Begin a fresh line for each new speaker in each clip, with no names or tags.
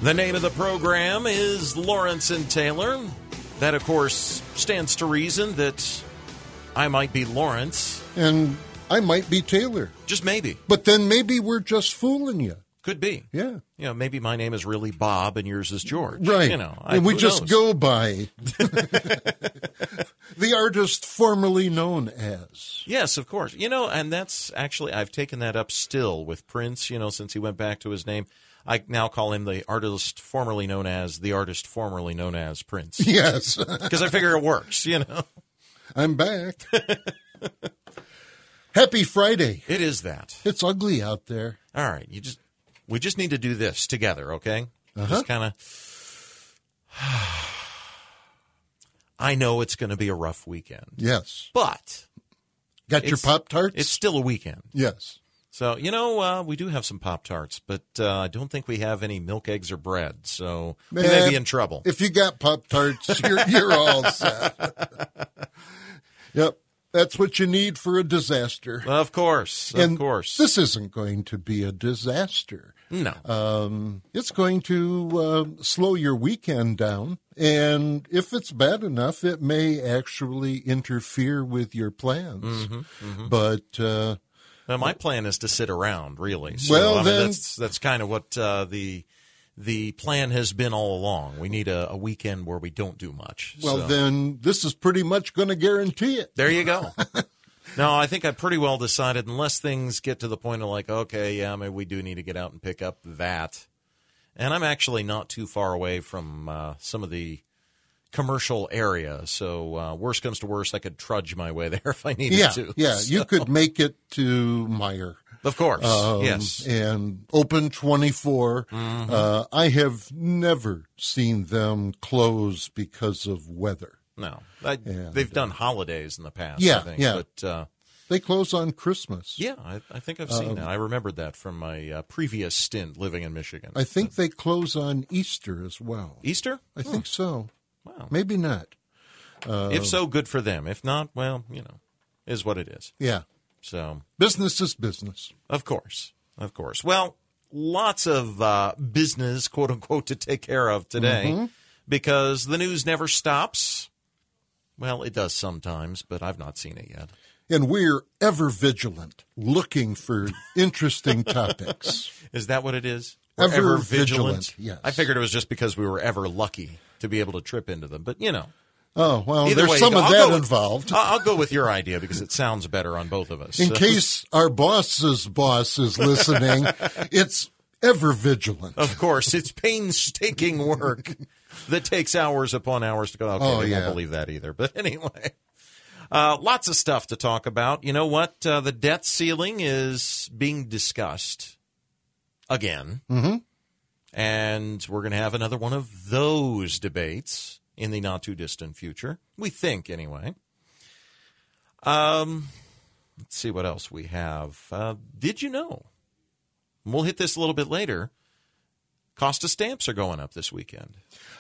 The name of the program is Lawrence and Taylor. That, of course, stands to reason that I might be Lawrence.
And I might be Taylor.
Just maybe.
But then maybe we're just fooling you.
Could be.
Yeah.
You know, maybe my name is really Bob and yours is George.
Right.
You know,
and we
who
just
knows?
go by the artist formerly known as.
Yes, of course. You know, and that's actually, I've taken that up still with Prince, you know, since he went back to his name. I now call him the artist formerly known as Prince.
Yes.
Because I figure it works, you know.
I'm back. Happy Friday.
It is that.
It's ugly out there.
All right. We just need to do this together, okay? Just kind of. I know it's going to be a rough weekend.
Yes.
But.
Got your Pop-Tarts?
It's still a weekend.
Yes.
So, you know, we do have some Pop-Tarts, but I don't think we have any milk, eggs, or bread. So we may be in trouble.
If you got Pop-Tarts, you're all set. Yep. That's what you need for a disaster.
Of course. Of course.
This isn't going to be a disaster.
No.
It's going to slow your weekend down. And if it's bad enough, it may actually interfere with your plans. But
well, my plan is to sit around, really. So,
well,
I mean,
then
that's kind of what the plan has been all along. We need a weekend where we don't do much.
Well,
so.
then this is pretty much going to guarantee it.
There you go. No, I think I pretty well decided, unless things get to the point of like, okay, yeah, maybe we do need to get out and pick up that. And I'm actually not too far away from some of the commercial area. So worst comes to worst, I could trudge my way there if I needed to.
Yeah,
so.
You could make it to Meijer.
Of course, yes.
And open 24. I have never seen them close because of weather.
No. They've done holidays in the past,
yeah,
I think.
Yeah.
But,
they close on Christmas.
Yeah, I think I've seen that. I remembered that from my previous stint living in Michigan.
I think they close on Easter as well.
Easter?
I think so.
Wow.
Maybe not.
If so, good for them. If not, well, you know, is what it is.
Yeah.
So
business is business.
Of course. Of course. Well, lots of business, quote unquote, to take care of today because the news never stops. Well, it does sometimes, but I've not seen it yet.
And we're ever vigilant, looking for interesting topics.
Is that what it is?
Ever vigilant, yes.
I figured it was just because we were ever lucky to be able to trip into them. But, you know.
Oh, well,
Either
there's
way
some
you go.
of that involved.
I'll go with your idea because it sounds better on both of us.
In case our boss's boss is listening, it's ever vigilant.
Of course. It's painstaking work that takes hours upon hours to go. Okay, they won't believe that either. But anyway, lots of stuff to talk about. You know what? The debt ceiling is being discussed again. And we're going to have another one of those debates in the not-too-distant future. We think, anyway. Let's see what else we have. Did you know? We'll hit this a little bit later. Cost of stamps are going up this weekend.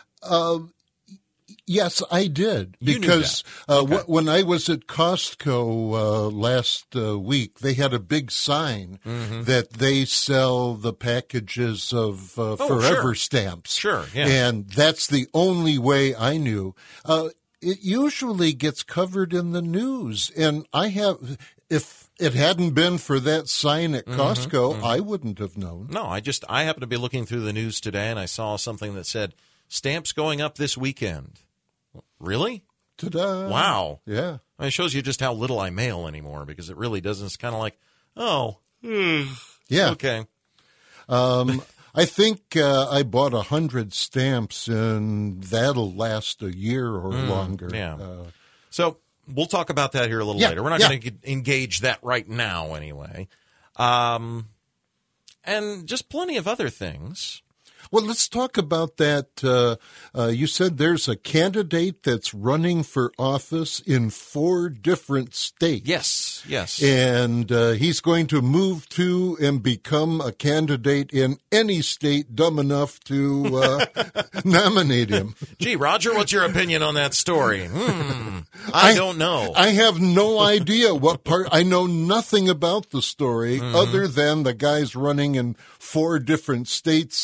Yes, I did.
You
because
knew that. Okay.
When I was at Costco last week, they had a big sign that they sell the packages of Forever stamps.
Sure, yeah.
And that's the only way I knew. It usually gets covered in the news. And if it hadn't been for that sign at Costco, I wouldn't have known.
No, I happened to be looking through the news today, and I saw something that said, stamps going up this weekend. Really?
Ta-da.
Wow.
Yeah.
I mean, it shows you just how little I mail anymore because it really doesn't. It's kind of like,
yeah.
Okay.
I think I bought 100 stamps, and that'll last a year or longer.
Yeah. So we'll talk about that here a little later. We're not going to engage that right now anyway. And just plenty of other things.
Well, let's talk about that. You said there's a candidate that's running for office in 4 different states.
Yes.
And he's going to move to and become a candidate in any state dumb enough to nominate him.
Gee, Roger, what's your opinion on that story? I don't know.
I have no idea what part. I know nothing about the story other than the guy's running in 4 different states simultaneously.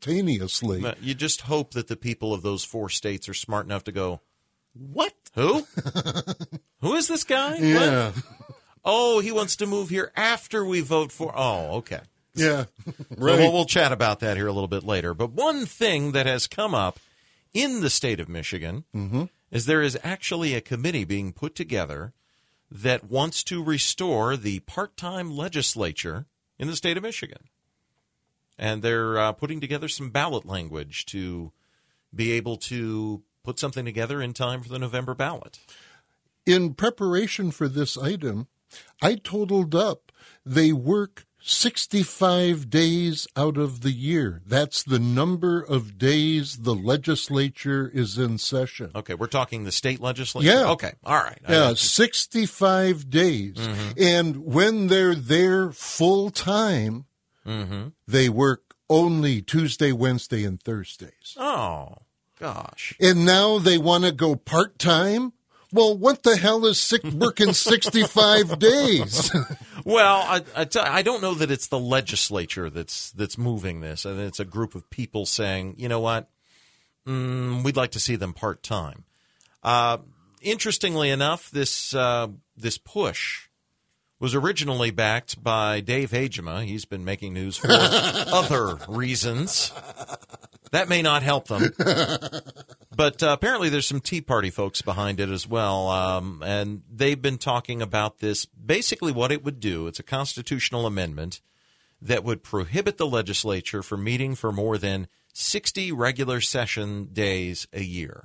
simultaneously.
You just hope that the people of those 4 states are smart enough to go,
What?
who? Who is this guy?
Yeah.
What? Oh, he wants to move here after we vote for. Oh, okay.
Yeah.
Right. So we'll chat about that here a little bit later. But one thing that has come up in the state of Michigan is there is actually a committee being put together that wants to restore the part-time legislature in the state of Michigan. And they're putting together some ballot language to be able to put something together in time for the November ballot.
In preparation for this item, I totaled up they work 65 days out of the year. That's the number of days the legislature is in session.
Okay, we're talking the state legislature?
Yeah.
Okay, all right.
Yeah, 65 days. And when they're there full time, they work only Tuesday, Wednesday, and Thursdays.
Oh, gosh.
And now they want to go part-time? Well, what the hell is working 65 days?
Well, I don't know that it's the legislature that's moving this. I think it's a group of people saying, you know what, we'd like to see them part-time. Interestingly enough, this push was originally backed by Dave Hagema. He's been making news for other reasons. That may not help them. But apparently there's some Tea Party folks behind it as well, and they've been talking about this. Basically what it would do, it's a constitutional amendment that would prohibit the legislature from meeting for more than 60 regular session days a year.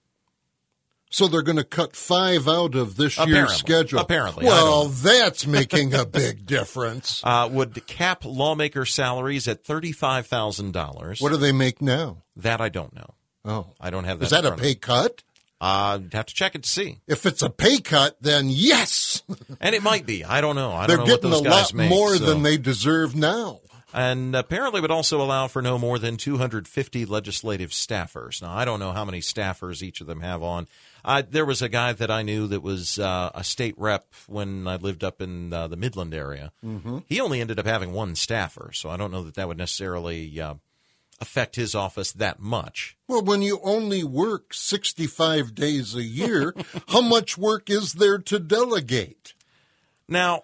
So they're going to cut 5 out of this year's schedule.
Apparently.
Well, that's making a big difference.
Would cap lawmaker salaries at $35,000.
What do they make now?
That I don't know.
Oh.
I don't have that.
Is that a pay cut?
I'd have to check it to see.
If it's a pay cut, then yes.
And it might be. I don't know.
They're
don't know
getting
what those guys
a lot more than they deserve now.
And apparently would also allow for no more than 250 legislative staffers. Now, I don't know how many staffers each of them have on. There was a guy that I knew that was a state rep when I lived up in the Midland area. He only ended up having 1 staffer, so I don't know that would necessarily affect his office that much.
Well, when you only work 65 days a year, how much work is there to delegate?
Now,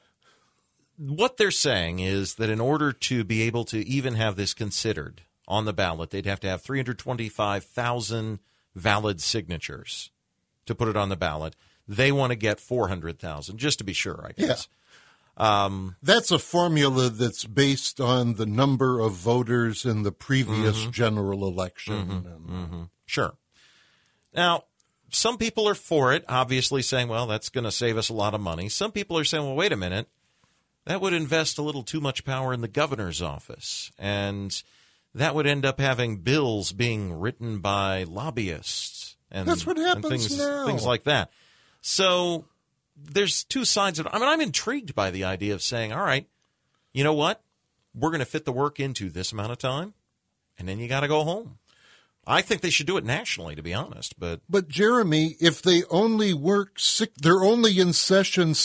what they're saying is that in order to be able to even have this considered on the ballot, they'd have to have 325,000 valid signatures to put it on the ballot. They want to get 400,000, just to be sure, I guess.
Yeah. That's a formula that's based on the number of voters in the previous general election.
Sure. Now, some people are for it, obviously saying, well, that's going to save us a lot of money. Some people are saying, well, wait a minute. That would invest a little too much power in the governor's office, and that would end up having bills being written by lobbyists. And
that's what happens now.
Things like that. So there's 2 sides of it. I mean, I'm intrigued by the idea of saying, all right, you know what? We're going to fit the work into this amount of time, and then you got to go home. I think they should do it nationally, to be honest. But
Jeremy, if they only work, they're only in session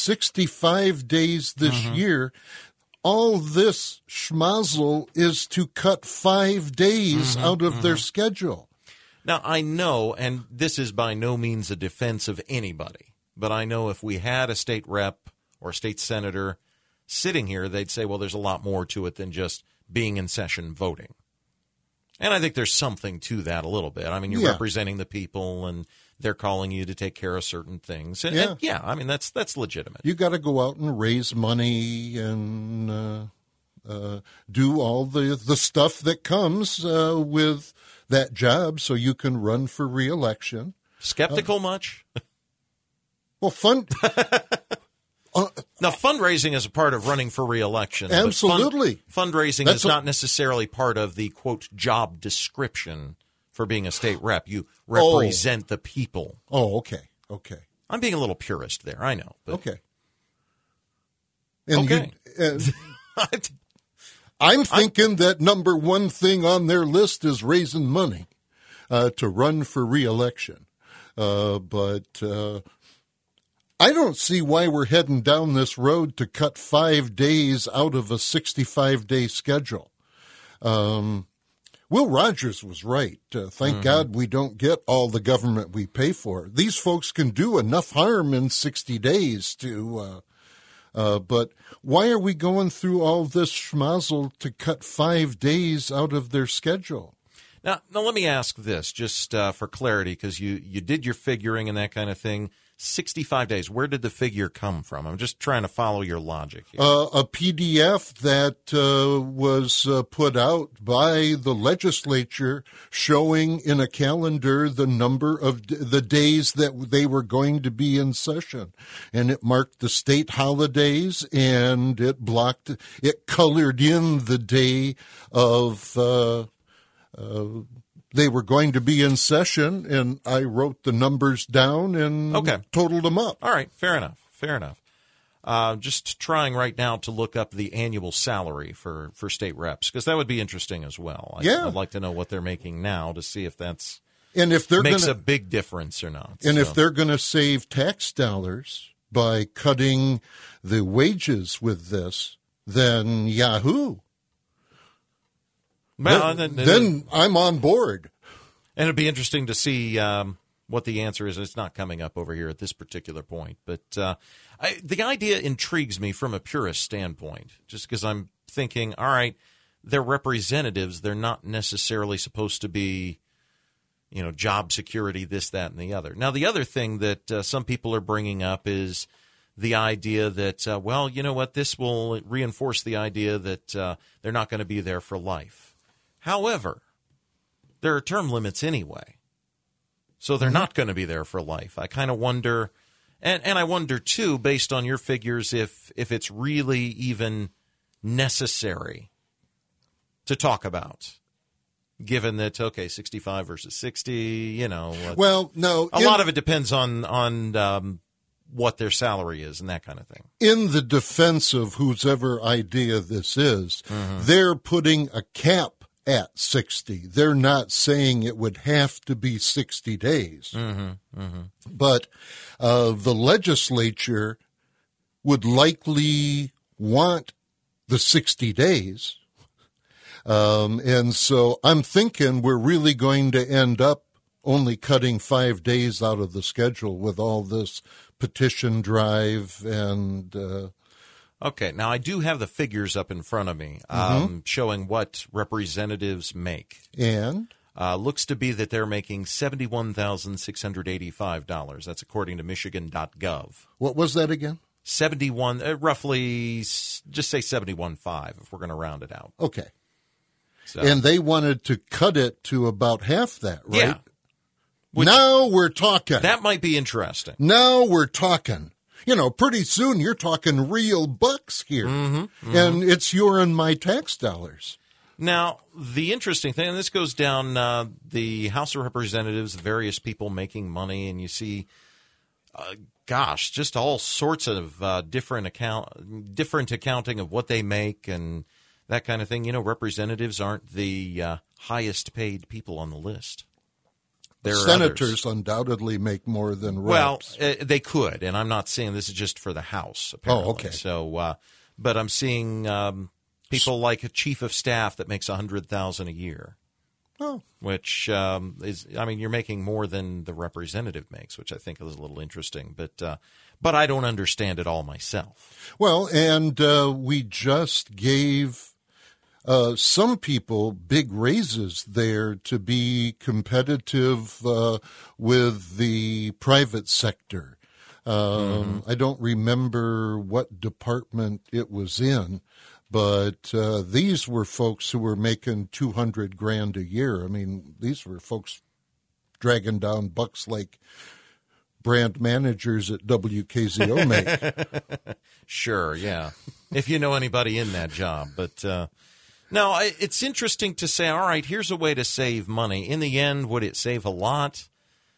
65 days this year. All this schmozzle is to cut 5 days out of their schedule.
Now, I know, and this is by no means a defense of anybody, but I know if we had a state rep or a state senator sitting here, they'd say, well, there's a lot more to it than just being in session voting. And I think there's something to that a little bit. I mean, you're representing the people, and they're calling you to take care of certain things. And I mean, that's legitimate.
You got to go out and raise money and do all the stuff that comes with that job so you can run for re-election.
Skeptical much?
Well, fun.
Now, fundraising is a part of running for re-election.
Absolutely.
Fundraising is not necessarily part of the, quote, job description for being a state rep. You represent the people.
Oh, okay.
I'm being a little purist there, I know. But...
Okay. And I'm thinking that number 1 thing on their list is raising money to run for re-election. But I don't see why we're heading down this road to cut 5 days out of a 65-day schedule. Will Rogers was right. Thank God we don't get all the government we pay for. These folks can do enough harm in 60 days to, but why are we going through all this schmozzle to cut 5 days out of their schedule?
Now let me ask this, just for clarity, because you did your figuring and that kind of thing. 65 days. Where did the figure come from? I'm just trying to follow your logic here.
A PDF that was put out by the legislature showing in a calendar the number of the days that they were going to be in session. And it marked the state holidays, and it colored in the day of they were going to be in session, and I wrote the numbers down and totaled them up.
All right, fair enough. Just trying right now to look up the annual salary for state reps, because that would be interesting as well. I'd like to know what they're making now to see if that's makes a big difference or not.
And if they're going to save tax dollars by cutting the wages with this, then yahoo!
Well,
then I'm on board.
And it'd be interesting to see what the answer is. It's not coming up over here at this particular point. But the idea intrigues me from a purist standpoint, just because I'm thinking, all right, they're representatives. They're not necessarily supposed to be, job security, this, that, and the other. Now, the other thing that some people are bringing up is the idea that, well, you know what, this will reinforce the idea that they're not going to be there for life. However, there are term limits anyway, so they're not going to be there for life. I kind of wonder, and I wonder, too, based on your figures, if it's really even necessary to talk about, given that, 65 versus 60,
Well, no.
A lot of it depends on what their salary is and that kind of thing.
In the defense of whosever idea this is, they're putting a cap at 60. They're not saying it would have to be 60 days. But the legislature would likely want the 60 days. And so I'm thinking we're really going to end up only cutting 5 days out of the schedule with all this petition drive and
Okay, now I do have the figures up in front of me showing what representatives make.
And?
Looks to be that they're making $71,685. That's according to Michigan.gov.
What was that again?
Roughly, just say 71.5 if we're going to round it out.
Okay.
So.
And they wanted to cut it to about half that, right?
Yeah.
Now we're talking.
That might be interesting.
Now we're talking. Pretty soon you're talking real bucks here. And it's your and my tax dollars.
Now, the interesting thing, and this goes down the House of Representatives, various people making money, and you see, just all sorts of different accounting of what they make and that kind of thing. Representatives aren't the highest paid people on the list.
Senators undoubtedly make more than reps.
Well, they could, and I'm not saying this is just for the House, apparently.
Oh, okay.
So, but I'm seeing people like a chief of staff that makes $100,000 a year.
Oh.
Which you're making more than the representative makes, which I think is a little interesting. But I don't understand it all myself.
Well, and we just gave some people big raises there to be competitive with the private sector. I don't remember what department it was in, but these were folks who were making $200,000 a year. I mean, these were folks dragging down bucks like brand managers at WKZO make.
Sure, yeah. If you know anybody in that job, but. No, it's interesting to say, all right, here's a way to save money. In the end, would it save a lot?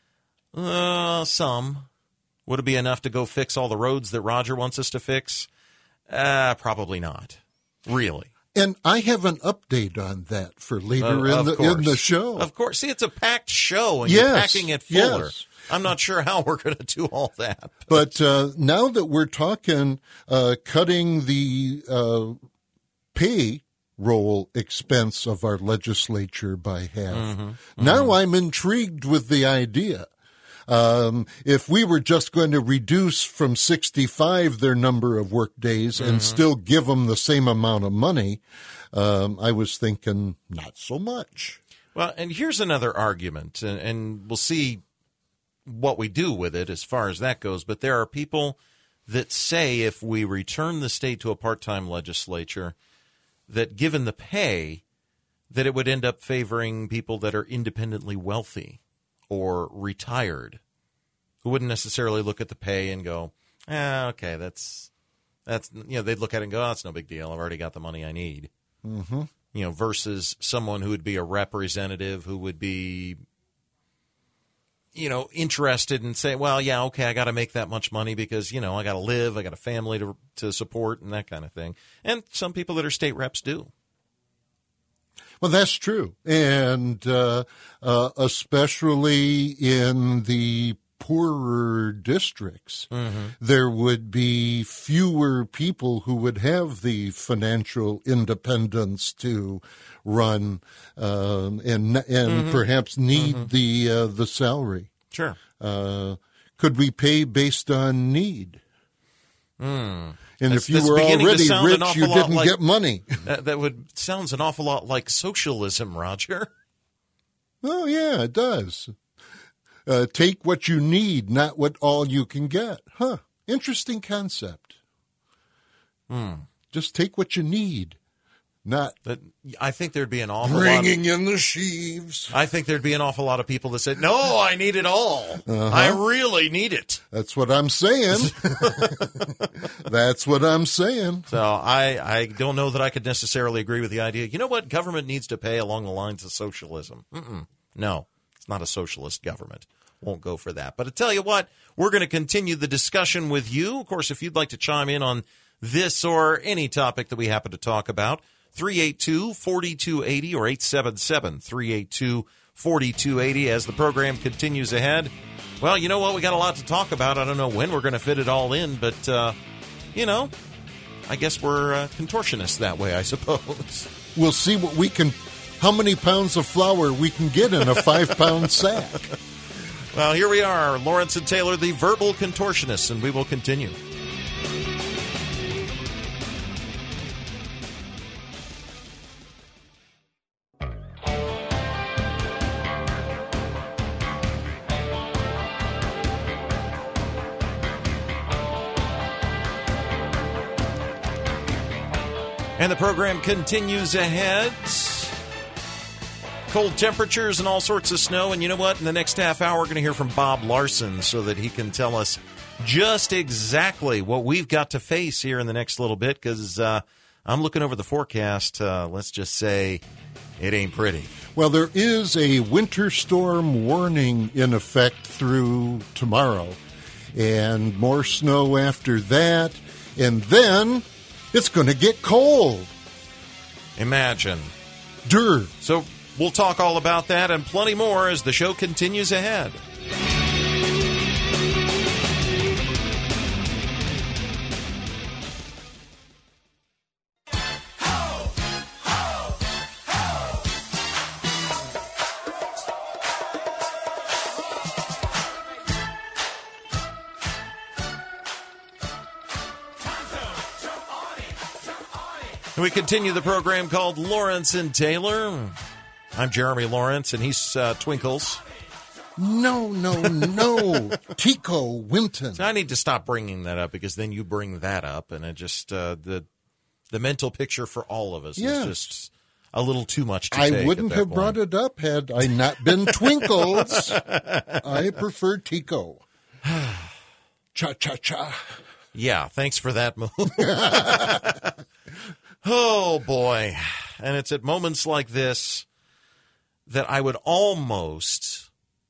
Some. Would it be enough to go fix all the roads that Roger wants us to fix? Probably not. Really.
And I have an update on that for later in the show.
Of course. See, it's a packed show, and you're packing it fuller. Yes. I'm not sure how we're going to do all that.
But now that we're talking cutting the pay payroll expense of our legislature by half. Now I'm intrigued with the idea. If we were just going to reduce from 65 their number of work days and still give them the same amount of money, I was thinking not so much.
Well, and here's another argument, and we'll see what we do with it as far as that goes. But there are people that say if we return the state to a part-time legislature, that given the pay, that it would end up favoring people that are independently wealthy or retired, who wouldn't necessarily look at the pay and go, okay, that's they'd look at it and go, it's no big deal. I've already got the money I need.
Mm-hmm.
Versus someone who would be a representative who would be, interested in saying, well, yeah, okay, I got to make that much money because, I got to live, I got a family to support and that kind of thing. And some people that are state reps do.
Well, that's true. And especially in the poorer districts, there would be fewer people who would have the financial independence to run and perhaps need the salary.
Sure.
Could we pay based on need? And if you were already rich, you didn't get money.
That sounds an awful lot like socialism, Roger.
Oh, yeah, it does. Take what you need, not what all you can get. Huh. Interesting concept. Just take what you need, not
I think there'd be an awful lot.
Bringing in the sheaves.
I think there'd be an awful lot of people that said, no, I need it all. I really need it.
That's what I'm saying. That's what I'm saying.
So I don't know that I could necessarily agree with the idea. You know what? Government needs to pay along the lines of socialism. No, it's not a socialist government. Won't go for that. But I tell you what, we're going to continue the discussion with you. Of course, if you'd like to chime in on this or any topic that we happen to talk about, 382-4280 or 877-382-4280 as the program continues ahead. Well, you know what? We got a lot to talk about. I don't know when we're going to fit it all in, but, I guess we're contortionists that way, I suppose.
We'll see how many pounds of flour we can get in a 5-pound sack.
Well, here we are, Lawrence and Taylor, the verbal contortionists, and we will continue. And the program continues ahead. Cold temperatures and all sorts of snow. And you know what? In the next half hour, we're going to hear from Bob Larson so that he can tell us just exactly what we've got to face here in the next little bit, because I'm looking over the forecast. Let's just say it ain't pretty.
Well, there is a winter storm warning in effect through tomorrow, and more snow after that, and then it's going to get cold.
Imagine.
So
we'll talk all about that and plenty more as the show continues ahead. We continue the program called Lawrence and Taylor. I'm Jeremy Lawrence, and he's Twinkles.
No. Tico Winton.
So I need to stop bringing that up, because then you bring that up, and it just the mental picture for all of us is just a little too much to take.
I wouldn't have brought it up had I not been Twinkles. I prefer Tico. Cha-cha-cha.
Yeah, thanks for that move. Oh, boy. And it's at moments like this that I would almost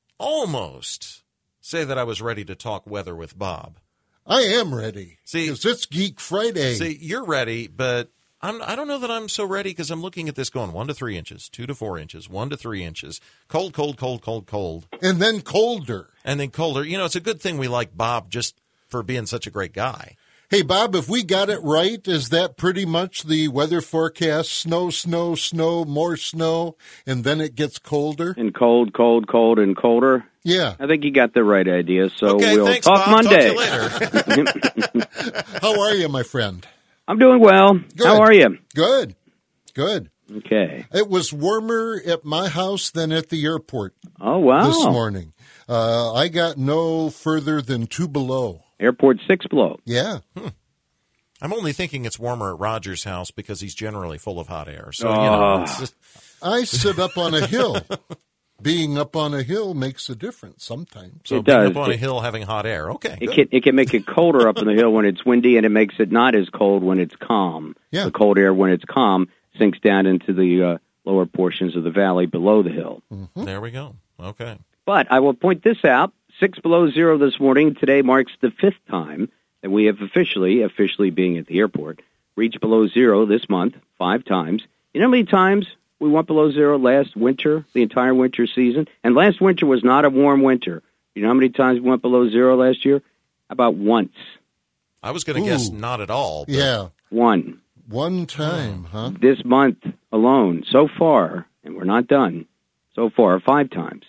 say that I was ready to talk weather with Bob.
I am ready. See, because it's Geek Friday.
See, you're ready, but I don't know that I'm so ready, because I'm looking at this going 1 to 3 inches, 2 to 4 inches, 1 to 3 inches, cold.
And then colder.
And then colder. You know, it's a good thing we like Bob just for being such a great guy.
Hey, Bob, if we got it right, is that pretty much the weather forecast? Snow, snow, snow, more snow, and then it gets colder?
And cold, cold, cold, and colder.
Yeah.
I think you got the right idea, so
okay,
we'll
thanks,
talk
Bob.
Monday.
Talk to you later.
How are you, my friend?
I'm doing well.
Good.
How are you?
Good. Good.
Okay.
It was warmer at my house than at the airport
Oh, wow.
this morning. I got no further than 2 below.
Airport 6 below.
Yeah.
I'm only thinking it's warmer at Roger's house because he's generally full of hot air. So, you know, it's just...
I sit up on a hill. Being up on a hill makes a difference sometimes.
So
It
being
does.
up on a hill having hot air. Okay.
It can make it colder up in the hill when it's windy, and it makes it not as cold when it's calm.
Yeah.
The cold air, when it's calm, sinks down into the lower portions of the valley below the hill.
Mm-hmm.
There we go. Okay.
But I will point this out. 6 below zero this morning. Today marks the 5th time that we have officially being at the airport, reached below zero this month 5 times. You know how many times we went below zero last winter, the entire winter season? And last winter was not a warm winter. You know how many times we went below zero last year? About once.
I was going to guess not at all. But...
Yeah.
One
time, huh?
this month alone, so far, and we're not done, so far 5 times.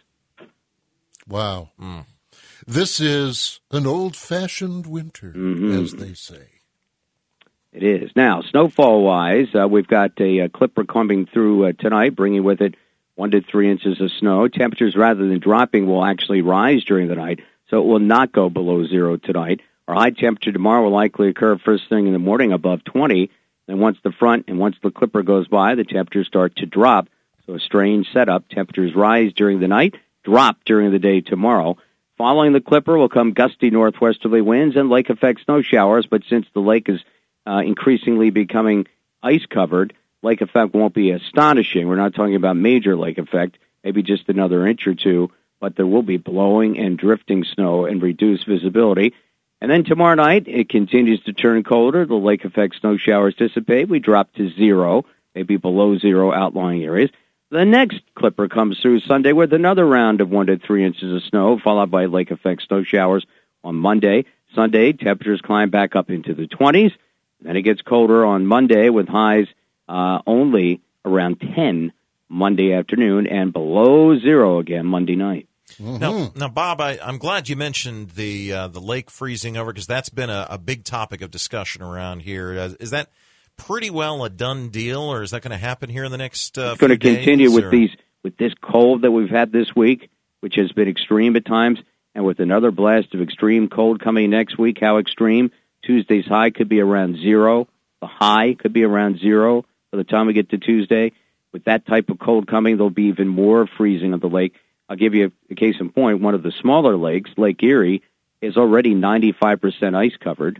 Wow. This is an old-fashioned winter, as they say.
It is. Now, snowfall-wise, we've got a clipper coming through tonight, bringing with it 1 to 3 inches of snow. Temperatures, rather than dropping, will actually rise during the night, so it will not go below zero tonight. Our high temperature tomorrow will likely occur first thing in the morning above 20. Then once the front and once the clipper goes by, the temperatures start to drop. So a strange setup. Temperatures rise during the night, drop during the day tomorrow. Following the clipper will come gusty northwesterly winds and lake-effect snow showers, but since the lake is increasingly becoming ice-covered, lake effect won't be astonishing. We're not talking about major lake effect, maybe just another inch or two, but there will be blowing and drifting snow and reduced visibility. And then tomorrow night, it continues to turn colder. The lake effect snow showers dissipate. We drop to zero, maybe below zero outlying areas. The next clipper comes through Sunday with another round of 1 to 3 inches of snow, followed by lake effect snow showers on Monday. Sunday, temperatures climb back up into the 20s. Then it gets colder on Monday with highs only around 10 Monday afternoon and below zero again Monday night.
Now, Bob, I'm glad you mentioned the lake freezing over because that's been a big topic of discussion around here. Is that pretty well a done deal, or is that going to happen here in the next
It's going to continue with this cold that we've had this week, which has been extreme at times, and with another blast of extreme cold coming next week. How extreme? Tuesday's high could be around zero. The high could be around zero by the time we get to Tuesday. With that type of cold coming, there'll be even more freezing of the lake. I'll give you a case in point. One of the smaller lakes, Lake Erie, is already 95% ice covered.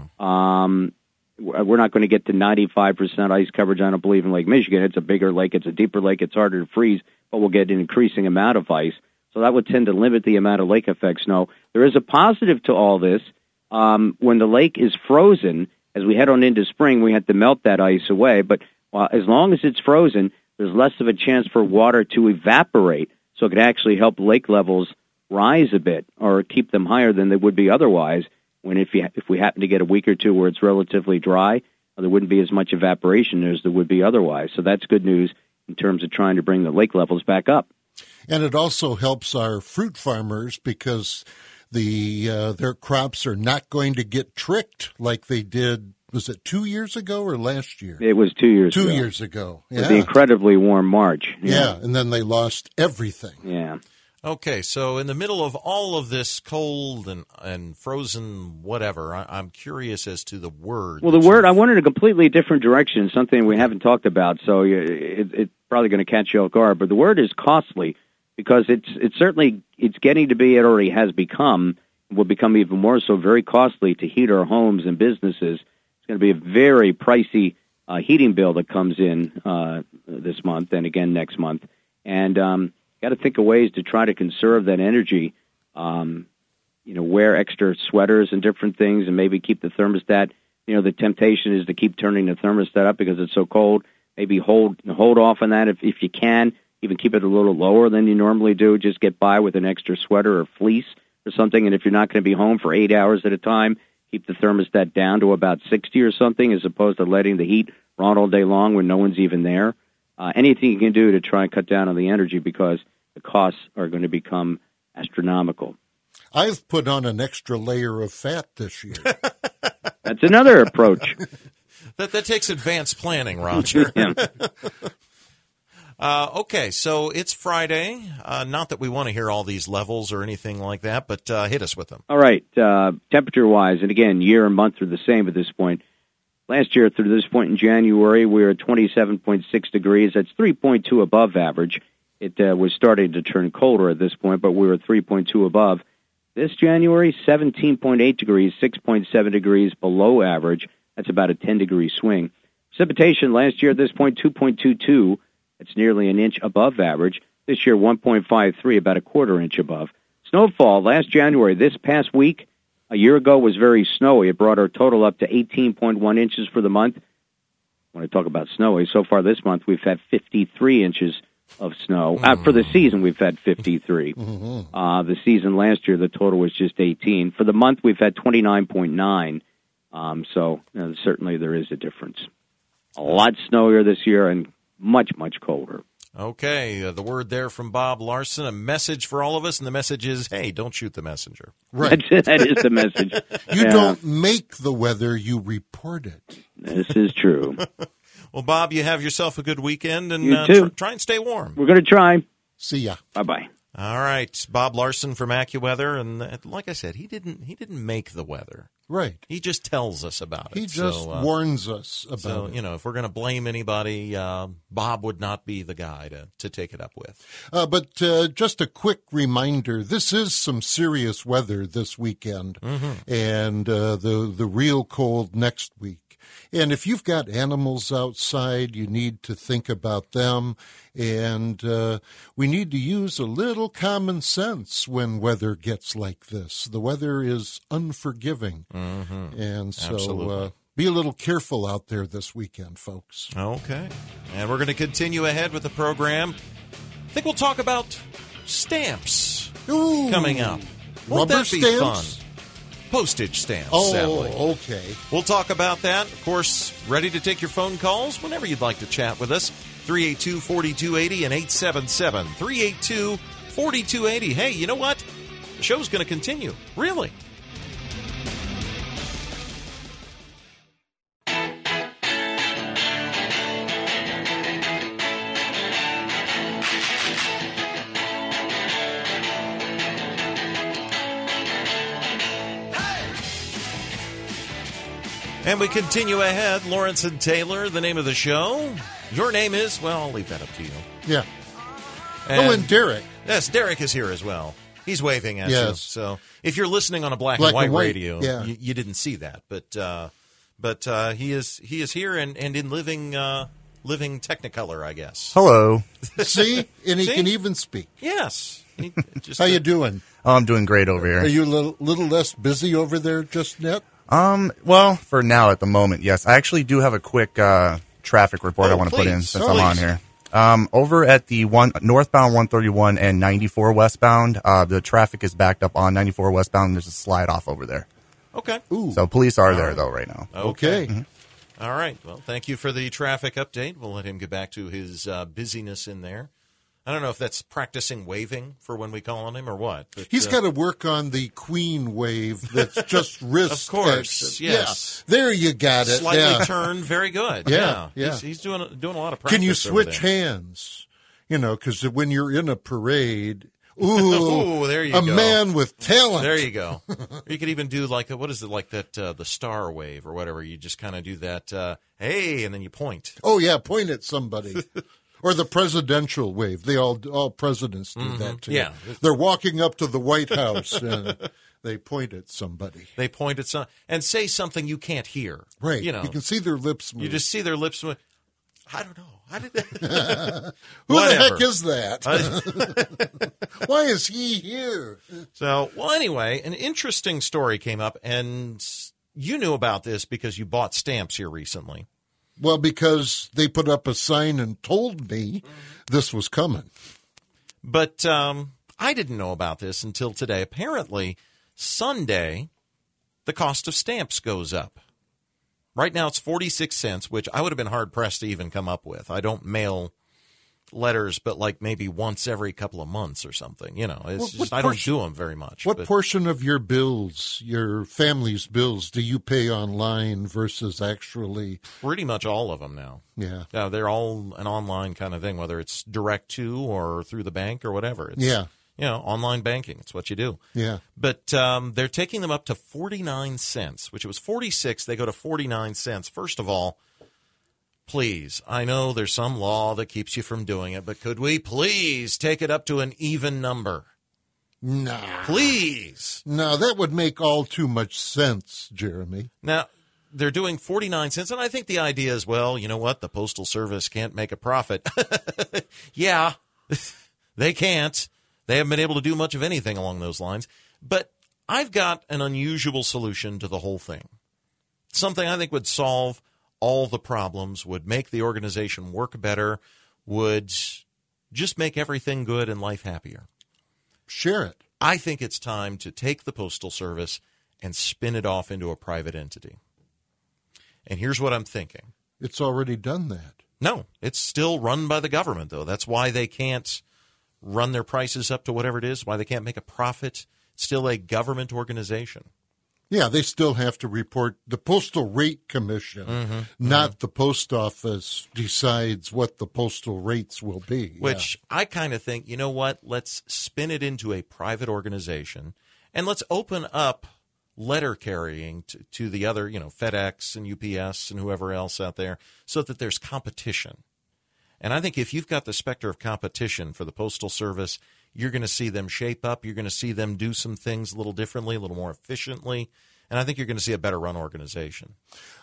We're not going to get to 95% ice coverage, I don't believe, in Lake Michigan. It's a bigger lake. It's a deeper lake. It's harder to freeze, but we'll get an increasing amount of ice. So that would tend to limit the amount of lake effect snow. There is a positive to all this. When the lake is frozen, as we head on into spring, we have to melt that ice away. But as long as it's frozen, there's less of a chance for water to evaporate. So it could actually help lake levels rise a bit or keep them higher than they would be otherwise. When if we happen to get a week or two where it's relatively dry, there wouldn't be as much evaporation as there would be otherwise. So that's good news in terms of trying to bring the lake levels back up.
And it also helps our fruit farmers because their crops are not going to get tricked like they did. Was it 2 years ago or last year?
It was 2 years ago.
2 years ago. Yeah.
The incredibly warm March.
Yeah, and then they lost everything.
Yeah.
Okay, so in the middle of all of this cold and frozen whatever, I'm curious as to the word.
Well, the word, I went in a completely different direction, something we haven't talked about, so it's probably going to catch you off guard. But the word is costly because it's certainly getting to be, it already has become, will become even more so, very costly to heat our homes and businesses. It's going to be a very pricey heating bill that comes in this month and again next month. And got to think of ways to try to conserve that energy. Wear extra sweaters and different things, and maybe keep the thermostat. The temptation is to keep turning the thermostat up because it's so cold. Maybe hold off on that if you can. Even keep it a little lower than you normally do. Just get by with an extra sweater or fleece or something. And if you're not going to be home for 8 hours at a time, keep the thermostat down to about 60 or something, as opposed to letting the heat run all day long when no one's even there. Anything you can do to try and cut down on the energy, because the costs are going to become astronomical.
I've put on an extra layer of fat this year.
That's another approach.
That takes advanced planning, Roger.
Yeah.
Okay, so it's Friday. Not that we want to hear all these levels or anything like that, but hit us with them.
All right. Temperature-wise, and again, year and month are the same at this point. Last year, through this point in January, we were at 27.6 degrees. That's 3.2 above average. It was starting to turn colder at this point, but we were 3.2 above. This January, 17.8 degrees, 6.7 degrees below average. That's about a 10-degree swing. Precipitation last year at this point, 2.22. That's nearly an inch above average. This year, 1.53, about a quarter inch above. Snowfall last January, this past week, a year ago, was very snowy. It brought our total up to 18.1 inches for the month. When I talk about snowy, so far this month, we've had 53 inches of snow. For the season, we've had 53. The season last year, the total was just 18. For the month, we've had 29.9. So certainly there is a difference. A lot snowier this year and much, much colder.
Okay, the word there from Bob Larson, a message for all of us, and the message is, hey, don't shoot the messenger.
Right.
That is the message.
You don't make the weather, you report it.
This is true.
Well, Bob, you have yourself a good weekend, and
You too.
try and stay warm.
We're going to try.
See ya.
Bye-bye.
All right, Bob Larson from AccuWeather, and like I said, he didn't make the weather.
Right.
He just tells us about it.
He just warns us about it.
If we're going to blame anybody, Bob would not be the guy to take it up with.
But just a quick reminder, this is some serious weather this weekend, and the real cold next week. And if you've got animals outside, you need to think about them. And we need to use a little common sense when weather gets like this. The weather is unforgiving. And so be a little careful out there this weekend, folks.
Okay. And we're going to continue ahead with the program. I think we'll talk about stamps coming up. Won't
Rubber
that be
stamps?
fun? Postage stamps,
Oh,
sadly.
okay.
We'll talk about that. Of course, ready to take your phone calls whenever you'd like to chat with us. 382-4280 and 877-382-4280. Hey, you know what? The show's going to continue. Really. And we continue ahead. Lawrence and Taylor, the name of the show. Your name is, well, I'll leave that up to you.
Yeah. And Derek.
Yes, Derek is here as well. He's waving at you.
Yes.
So if you're listening on a black and white radio,
yeah.
you didn't see that. But he is here and in living Technicolor, I guess.
Hello.
See? And he
See?
can even speak.
Yes.
How you doing?
Oh, I'm doing great over here.
Are you a little less busy over there just yet?
Well, for now at the moment, yes. I actually do have a quick traffic report I want to put in
please.
since I'm on here. Over at the northbound 131 and 94 westbound, the traffic is backed up on 94 westbound. There's a slide off over there.
Okay.
Ooh.
So police are there, though, right now.
Okay.
All right. Well, thank you for the traffic update. We'll let him get back to his busyness in there. I don't know if that's practicing waving for when we call on him or what. But,
He's got to work on the Queen wave that's just wrist
Of course,
action.
yes.
Yeah. There you got it.
slightly
yeah.
turned, very good.
Yeah.
He's doing a lot of practice.
Can you
over
switch
there.
hands? You know, because when you're in a parade, ooh,
there you
a
go.
man with talent.
There you go. You could even do like what is it like that the star wave or whatever. You just kind of do that. Hey, and then you point.
Oh yeah, point at somebody. Or the presidential wave. They all presidents do that too.
Yeah.
They're walking up to the White House and they point at somebody.
They point at some and say something you can't hear.
Right.
You know,
You can see their lips move.
you just see their lips move. I don't know. How did that?
Who
Whatever.
the heck is that? Why is he here?
So, well, anyway, an interesting story came up, and you knew about this because you bought stamps here recently.
Well, because they put up a sign and told me this was coming.
But I didn't know about this until today. Apparently, Sunday, the cost of stamps goes up. Right now it's 46 cents, which I would have been hard-pressed to even come up with. I don't mail letters, but like maybe once every couple of months or something. It's I don't do them very much.
What portion of your bills, your family's bills, do you pay online versus actually?
Pretty much all of them now.
Yeah.
They're all an online kind of thing, whether it's direct to or through the bank or whatever. It's, online banking. It's what you do.
Yeah.
But they're taking them up to 49 cents, which it was 46. They go to 49 cents. First of all, please, I know there's some law that keeps you from doing it, but could we please take it up to an even number?
Nah.
Please.
No, that would make all too much sense, Jeremy.
Now, they're doing 49 cents, and I think the idea is, well, you know what? The Postal Service can't make a profit. Yeah, they can't. They haven't been able to do much of anything along those lines. But I've got an unusual solution to the whole thing. Something I think would solve all the problems, would make the organization work better, would just make everything good and life happier.
Share it.
I think it's time to take the Postal Service and spin it off into a private entity. And here's what I'm thinking.
It's already done that.
No, it's still run by the government, though. That's why they can't run their prices up to whatever it is, why they can't make a profit. It's still a government organization.
Yeah, they still have to report. The Postal Rate Commission, not the post office, decides what the postal rates will be.
Which I kind of think, you know what, let's spin it into a private organization, and let's open up letter carrying to the other, FedEx and UPS and whoever else out there, so that there's competition. And I think if you've got the specter of competition for the Postal Service, you're going to see them shape up. You're going to see them do some things a little differently, a little more efficiently. And I think you're going to see a better run organization.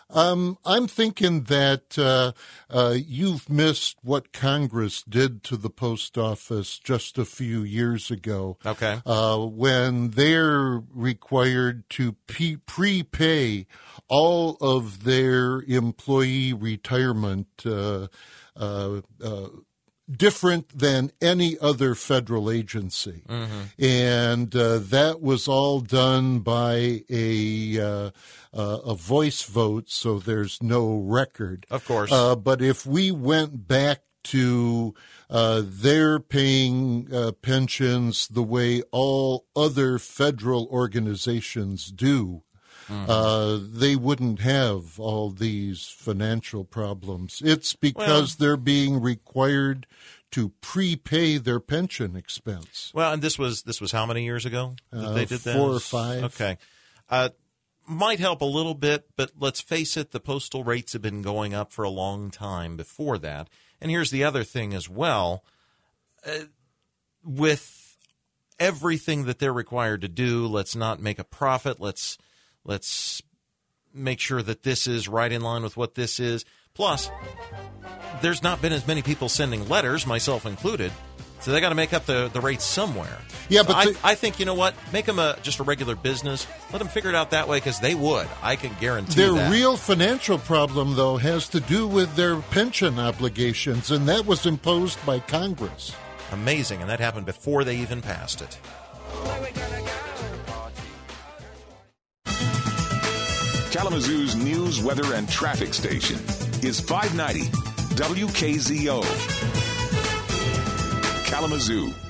I'm thinking that you've missed what Congress did to the post office just a few years ago.
Okay.
When they're required to prepay all of their employee retirement different than any other federal agency. And that was all done by a voice vote, so there's no record.
Of course.
But if we went back to they're paying pensions the way all other federal organizations do, they wouldn't have all these financial problems. It's because they're being required to prepay their pension expense.
Well, and this was how many years ago that they did that?
4 or 5.
Okay. Might help a little bit, but let's face it, the postal rates have been going up for a long time before that. And here's the other thing as well. With everything that they're required to do, let's not make a profit. Let's make sure that this is right in line with what this is. Plus, there's not been as many people sending letters, myself included, so they got to make up the rates somewhere.
Yeah,
so
but
I think, you know what? Make them just a regular business. Let them figure it out that way, because they would. I can guarantee
their
that.
real financial problem, though, has to do with their pension obligations, and that was imposed by Congress.
Amazing, and that happened before they even passed it.
Kalamazoo's news, weather, and traffic station is 590 WKZO. Kalamazoo.